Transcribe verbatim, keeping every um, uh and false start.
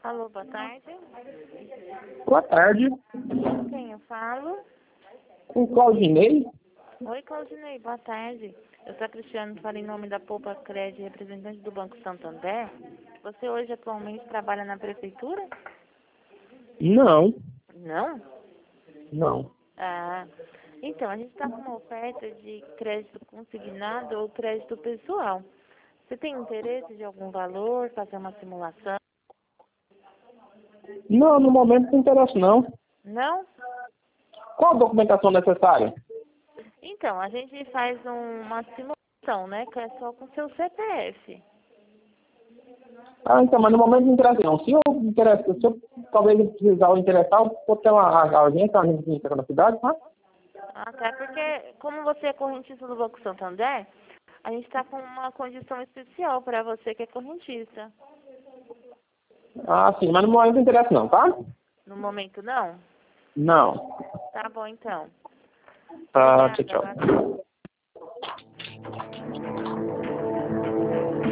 Alô, boa tarde. Boa tarde. Com quem eu falo? Com Claudinei? Oi, Claudinei, boa tarde. Eu sou a Cristiane, falo em nome da Poupa Crédito, representante do Banco Santander. Você hoje atualmente trabalha na prefeitura? Não, Não? não. Ah, então, a gente está com uma oferta de crédito consignado ou crédito pessoal. Você tem interesse de algum valor, fazer uma simulação? Não, no momento não interessa não. Não? Qual a documentação necessária? Então, a gente faz um- uma simulação, né, que é só com seu C P F. Ah, então, mas no momento não interessa não. Se eu, interessa, se eu talvez precisar ou interessar, eu vou ter uma a- agência, uma agência aqui na cidade, tá? Até porque, como você é correntista do Banco Santander, a gente está com uma condição especial para você que é correntista. Ah, sim, mas no momento não interessa não, tá? No momento, não? Não. Tá bom, então. Tá, tchau, Obrigada, tchau. Matheus.